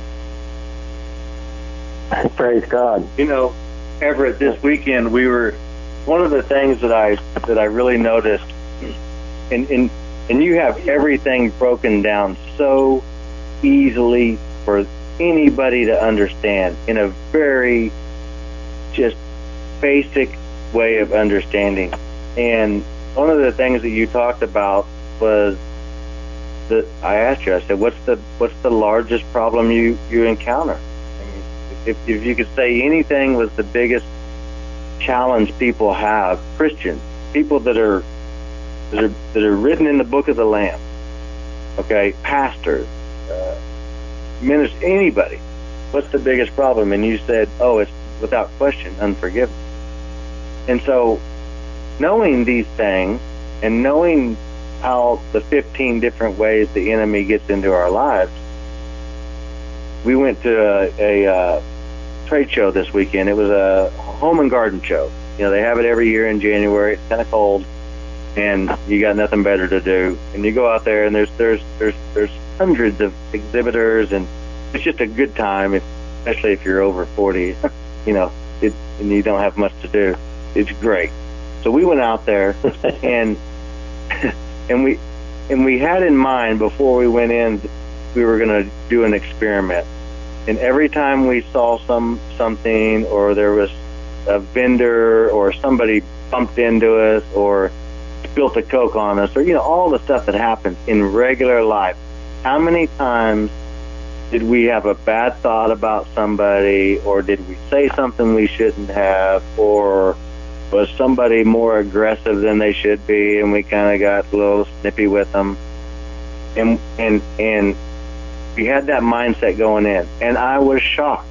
Praise God.
You know, Everett, this weekend we were, one of the things that I that I really noticed, and and, and you have everything broken down so easily for anybody to understand in a very just basic way of understanding. And one of the things that you talked about was that I asked you, I said, what's the what's the largest problem you, you encounter? I mean, if, if you could say anything was the biggest challenge people have, Christians, people that are that are, that are written in the book of the Lamb, okay, pastors, uh, ministers, anybody, what's the biggest problem? And you said, oh, it's without question unforgiveness. And so knowing these things and knowing how the fifteen different ways the enemy gets into our lives, we went to a, a, a trade show this weekend. It was a home and garden show. You know, they have it every year in January. It's kind of cold, and you got nothing better to do. And you go out there, and there's there's there's there's hundreds of exhibitors, and it's just a good time, if, especially if you're over forty. You know, it, and you don't have much to do. It's great. So we went out there, and and we and we had in mind before we went in, we were going to do an experiment. And every time we saw some something, or there was a vendor, or somebody bumped into us, or spilled a Coke on us, or you know, all the stuff that happens in regular life, how many times did we have a bad thought about somebody, or did we say something we shouldn't have, or was somebody more aggressive than they should be, and we kind of got a little snippy with them, and and and we had that mindset going in, and I was shocked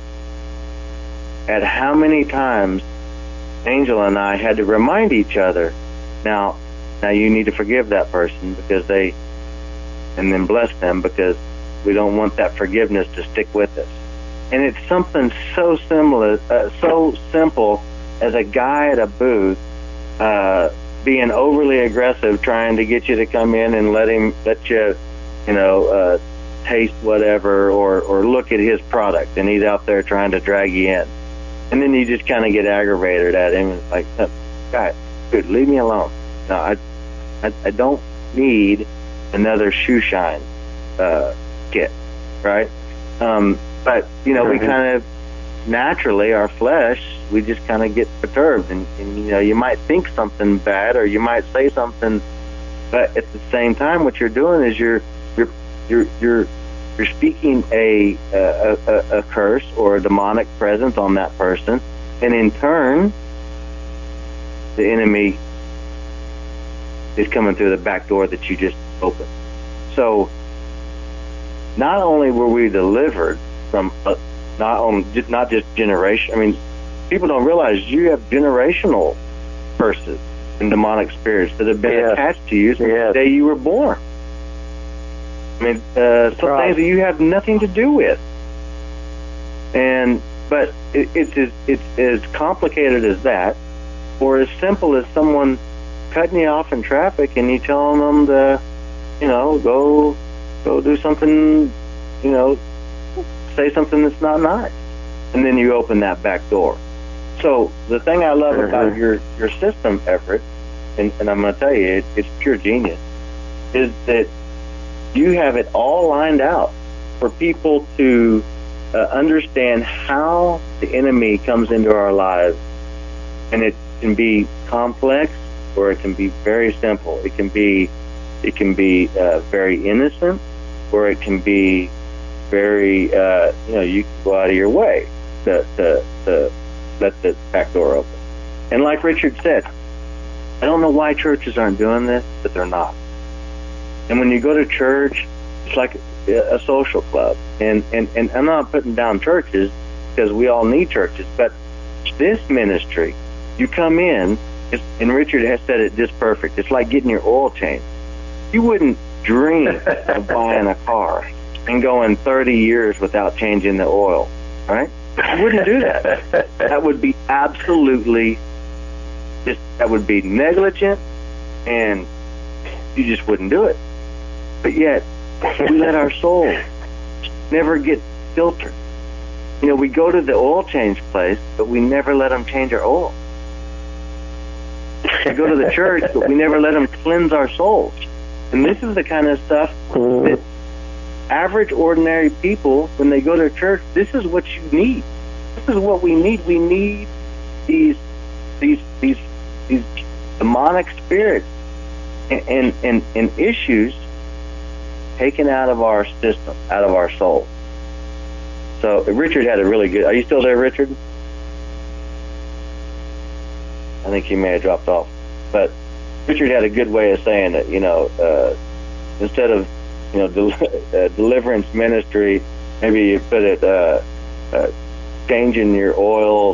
at how many times Angel and I had to remind each other, now, now you need to forgive that person because they, and then bless them because we don't want that forgiveness to stick with us. And it's something so similar, uh, so simple as a guy at a booth uh, being overly aggressive, trying to get you to come in and let him, let you, you know, uh, taste whatever, or, or look at his product, and he's out there trying to drag you in. And then you just kind of get aggravated at him. It's like, oh, God, dude, leave me alone. No, I, I, I don't need another shoe shine uh, kit, right? Um, but, you know, mm-hmm. we kind of naturally, our flesh, we just kind of get perturbed. And, and, you know, you might think something bad, or you might say something, but at the same time, what you're doing is you're, you're, you're, you're, you're speaking a, a, a, a curse or a demonic presence on that person, and in turn, the enemy is coming through the back door that you just opened. So, not only were we delivered from uh, not on not just generation. I mean, people don't realize you have generational curses and demonic spirits that have been yes. attached to you since yes. the day you were born. I mean, uh, some right. things that you have nothing to do with. And but it, it's as it's as complicated as that, or as simple as someone cutting you off in traffic and you telling them to, you know, go go do something, you know, say something that's not nice, and then you open that back door. So the thing I love mm-hmm. about your your system, Everett, and, and I'm going to tell you, it, it's pure genius, is that you have it all lined out for people to uh, understand how the enemy comes into our lives. And it can be complex, or it can be very simple. It can be it can be uh, very innocent, or it can be very, uh, you know, you can go out of your way to, to, to let the back door open. And like Richard said, I don't know why churches aren't doing this, but they're not. And when you go to church, it's like a social club. And, and, and I'm not putting down churches, because we all need churches, but this ministry, you come in, it's, and Richard has said it just perfect, it's like getting your oil changed. You wouldn't dream of buying a car and going thirty years without changing the oil, right? You wouldn't do that. That would be absolutely, just, that would be negligent, and you just wouldn't do it. But yet, we let our soul never get filtered. You know, we go to the oil change place, but we never let them change our oil. We go to the church, but we never let them cleanse our souls. And this is the kind of stuff that average, ordinary people, when they go to church, this is what you need. This is what we need. We need these these these these demonic spirits and, and, and, and issues taken out of our system, out of our soul. So Richard had a really good... Are you still there, Richard? I think he may have dropped off. But Richard had a good way of saying that, you know, uh, instead of, you know, del- uh, deliverance ministry, maybe you put it, uh, uh, changing your oil,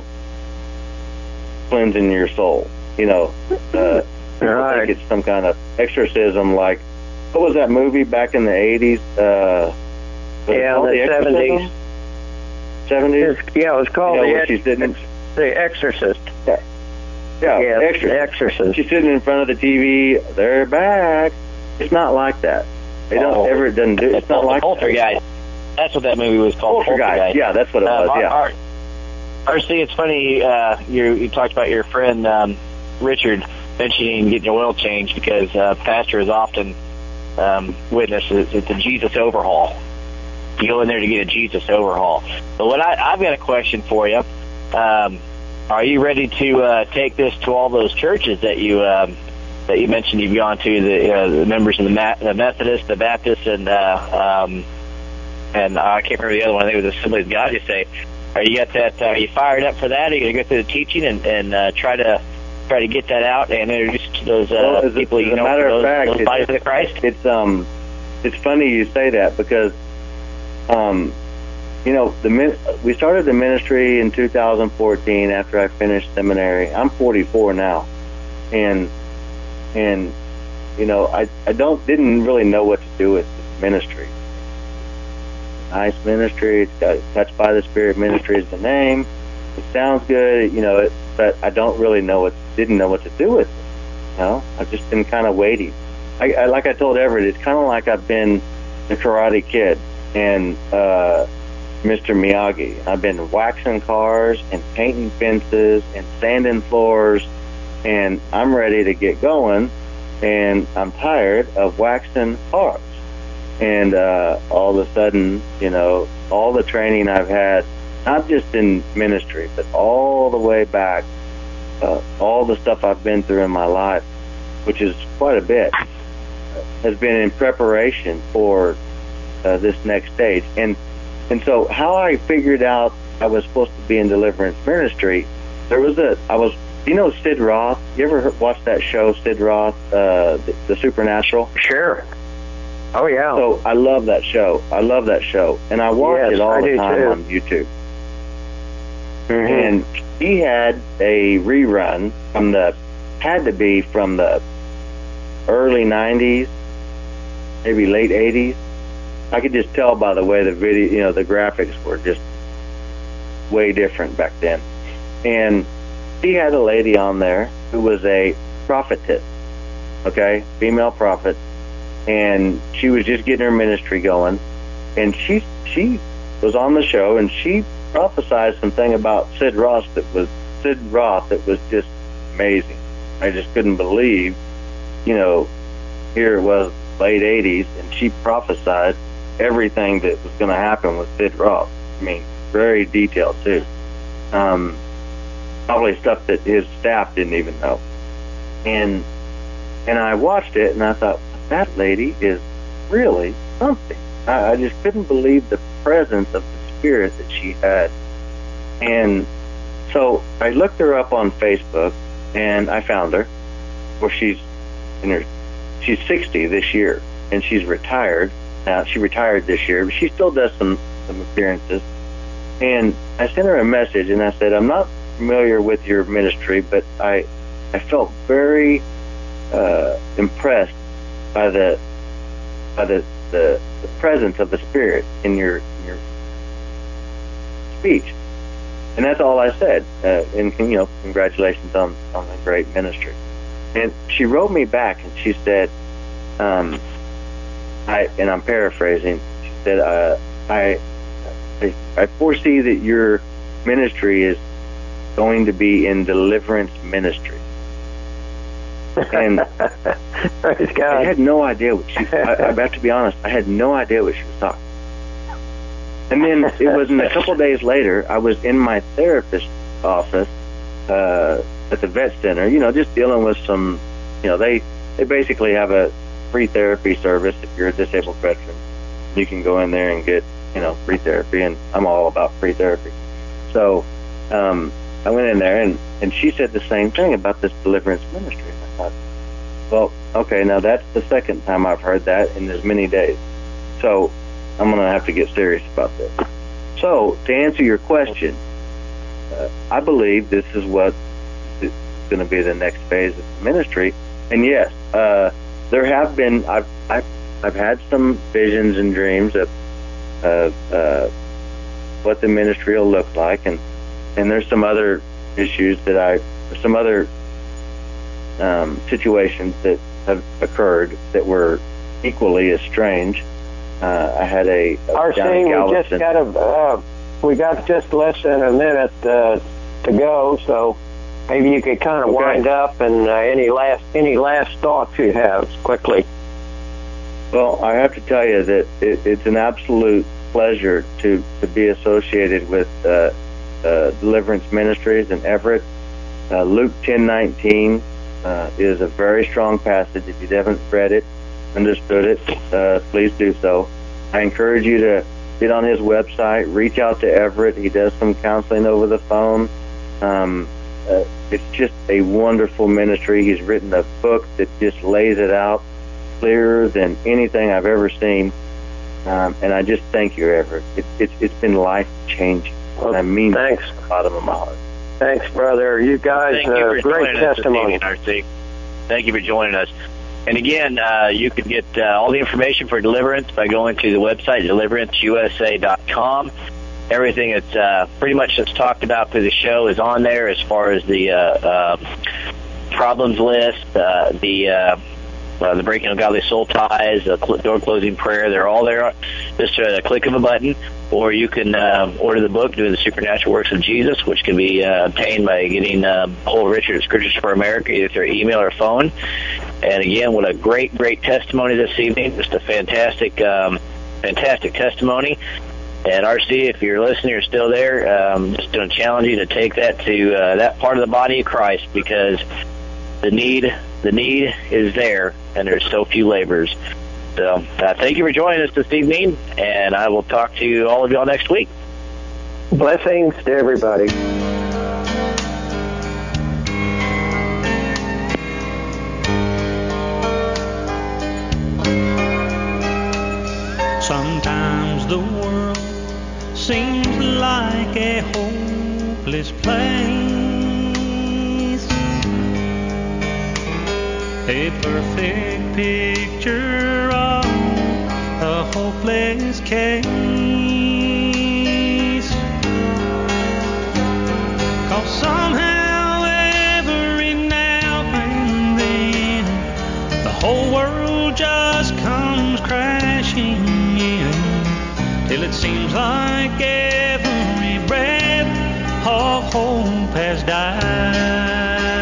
cleansing your soul. You know, uh,
Right.
I think it's some kind of exorcism, like, what was that movie back in the eighties? Uh, was it
Yeah,
called
the
Exorcism?
seventies.
seventies?
It's, yeah, it was called
You know,
the,
where
Ex-
she's sitting,
the Exorcist.
yeah,
Yeah,
Exorcist.
the Exorcist.
She's sitting in front of the T V. They're back. It's not like that. They don't
Oh.
ever. It doesn't do. It's not like
Poltergeist. That's what that movie was called.
Poltergeist. Yeah, that's what it was.
Um,
Yeah.
R- R C, it's funny. Uh, you you talked about your friend um, Richard mentioning getting your oil changed because uh, pastor is often um, witnesses it's a Jesus overhaul. You go in there to get a Jesus overhaul. But what I, I've got a question for you. Um, are you ready to uh, take this to all those churches that you um, that you mentioned you've gone to, the, uh, the members of the, Ma- the Methodist, the Baptist, and uh, um, and uh, I can't remember the other one. I think it was Assemblies of God. You say, are you got that? Uh, are you fired up for that? Are you going to go through the teaching and, and uh, try to try to get that out and introduce to those uh,
Well, as a-
people
as
you
a
know,
matter
those,
of fact,
those
it's-
bodies of Christ?
It's um, it's funny you say that because, um, you know, the min- we started the ministry in two thousand fourteen after I finished seminary. I'm forty-four now, and and you know, I I don't didn't really know what to do with this ministry. Nice ministry. It's got Touched by the Spirit ministry is the name. It sounds good, you know, it, but I don't really know what didn't know what to do with it. You know, I've just been kind of waiting. I, I like I told Everett, it's kind of like I've been the Karate Kid and uh, Mister Miyagi. I've been waxing cars and painting fences and sanding floors, and I'm ready to get going. And I'm tired of waxing cars. And uh, all of a sudden, you know, all the training I've had, not just in ministry, but all the way back, uh, all the stuff I've been through in my life, which is quite a bit, has been in preparation for uh, this next stage. And and so how I figured out I was supposed to be in deliverance ministry, there was a, I was, you know Sid Roth? You ever heard, watched that show, Sid Roth, uh, the, the Supernatural?
Sure. Oh, yeah.
So I love that show. I love that show. And I watch
Yes,
it all
I
the
do
time
too.
on YouTube.
Mhm.
And he had a rerun from the, had to be from the early nineties, maybe late eighties. I could just tell by the way the video, you know, the graphics were just way different back then. And he had a lady on there who was a prophetess, okay, female prophet, and she was just getting her ministry going. And she she was on the show, and she prophesied something about Sid Roth that was Sid Roth that was just amazing. I just couldn't believe, you know, here it was late eighties, and she prophesied everything that was going to happen with Sid Roth. I mean, very detailed too. Um, probably stuff that his staff didn't even know. And and I watched it, and I thought, that lady is really something. I, I just couldn't believe the presence of the spirit that she had. And so I looked her up on Facebook, and I found her. Where she's in her, she's sixty this year, and she's retired. Now she retired this year, but she still does some some appearances. And I sent her a message, and I said, I'm not familiar with your ministry, but I I felt very uh, impressed by the by the, the the presence of the Spirit in your in your speech. And that's all I said. Uh, and you know, congratulations on on a great ministry. And she wrote me back, and she said, um, I and I'm paraphrasing. She said, uh, I, I I foresee that your ministry is going to be in deliverance ministry. And
Praise God.
I had no idea what she. I, I have to be honest. I had no idea what she was talking. And then it wasn't a couple days later. I was in my therapist's office, uh, at the vet center, you know, just dealing with some, you know, they, they basically have a free therapy service. If you're a disabled veteran, you can go in there and get, you know, free therapy, and I'm all about free therapy. So um, I went in there, and, and she said the same thing about this deliverance ministry. And I thought, well, okay, now that's the second time I've heard that in as many days. So I'm going to have to get serious about this. So to answer your question, uh, I believe this is what is going to be the next phase of the ministry. And yes, uh, there have been, I've, I've, I've had some visions and dreams of uh, uh, what the ministry will look like. And, and there's some other issues that I, some other um, situations that have occurred that were equally as strange. Uh, I had a, a
R C, we just got a, uh, we got just less than a minute uh, to go, so maybe you could kind of
okay.
wind up, and uh, any last any last thoughts you have quickly.
Well, I have to tell you that it, it's an absolute pleasure to, to be associated with uh, uh, Deliverance Ministries in Everett. Uh, Luke ten nineteen uh, is a very strong passage. If you haven't read it, understood it, uh, please do so. I encourage you to get on his website, reach out to Everett. He does some counseling over the phone. Um, uh, it's just a wonderful ministry. He's written a book that just lays it out clearer than anything I've ever seen. Um, and I just thank you, Everett. It, it, it's been life-changing.
Well,
and I mean
thanks.
From the bottom of my heart.
Thanks, brother. You guys,
Thank you
uh,
for
great
joining us
testimony.
this evening, R C. Thank you for joining us. And again, uh, you can get uh, all the information for Deliverance by going to the website, deliverance u s a dot com. Everything that's uh, pretty much that's talked about through the show is on there, as far as the uh, uh, problems list, uh, the uh, uh, the breaking of godly soul ties, the door closing prayer. They're all there, just a click of a button. Or you can uh, order the book, Doing the Supernatural Works of Jesus, which can be uh, obtained by getting uh, hold of Richard at Scriptures for America, either through email or phone. And again, what a great, great testimony this evening. Just a fantastic, um, fantastic testimony. And R C, if you're listening, you're still there, um, just going to challenge you to take that to uh, that part of the body of Christ, because the need, the need is there, and there's so few laborers. So uh, thank you for joining us this evening, and I will talk to you, all of y'all next week.
Blessings to everybody.
Sometimes the world seems like a hopeless place, a perfect picture of a hopeless case. 'Cause somehow, every now and then, the whole world just comes crashing in, till it seems like every breath of hope has died.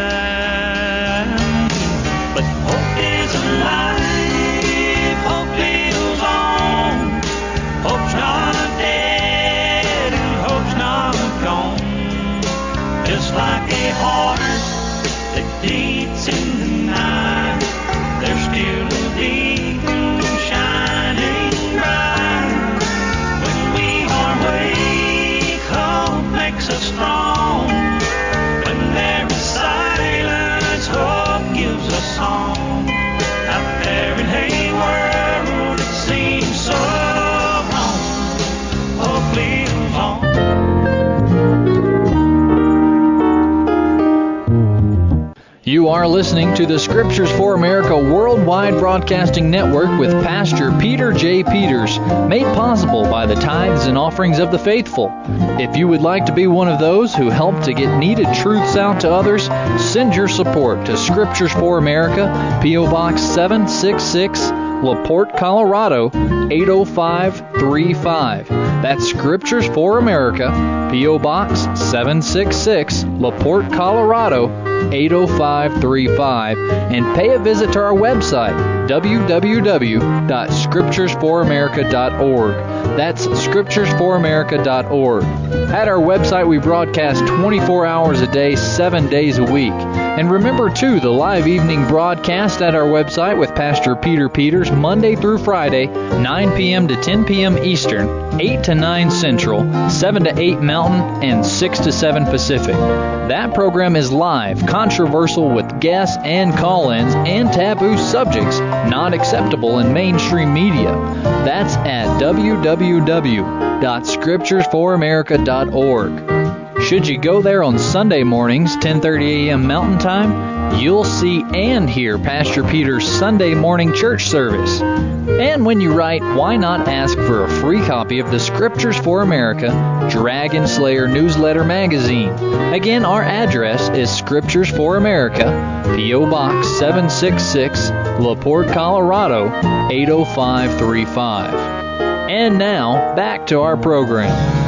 But hope is alive, hope lives on. Hope's not dead, and hope's not gone. Just like a heart that beats in the night, there's still a beacon shining bright. When we are weak, hope makes us strong. When there is silence, hope gives us song. Out there in a world that seems so wrong, hope lives on.
You are listening to the Scriptures for America Worldwide Broadcasting Network with Pastor Peter J. Peters, made possible by the tithes and offerings of the faithful. If you would like to be one of those who help to get needed truths out to others, send your support to Scriptures for America, P O Box seven six six, LaPorte, Colorado eight oh five three five. That's Scriptures for America, P O Box seven six six, LaPorte, Colorado eight oh five three five, and pay a visit to our website, w w w dot scriptures for america dot org. That's scriptures for america dot org. At our website, we broadcast twenty-four hours a day, seven days a week. And remember, too, the live evening broadcast at our website with Pastor Peter Peters, Monday through Friday, nine p.m. to ten p.m. Eastern, eight to nine Central, seven to eight Mountain, and six to seven Pacific. That program is live, controversial with guests and call-ins, and taboo subjects not acceptable in mainstream media. That's at w w w dot scriptures for america dot org. Should you go there on Sunday mornings, ten thirty a.m. Mountain Time, you'll see and hear Pastor Peter's Sunday morning church service. And when you write, why not ask for a free copy of the Scriptures for America Dragon Slayer Newsletter Magazine? Again, our address is Scriptures for America, P O. Box seven six six, La Porte, Colorado, eight oh five three five. And now, back to our program.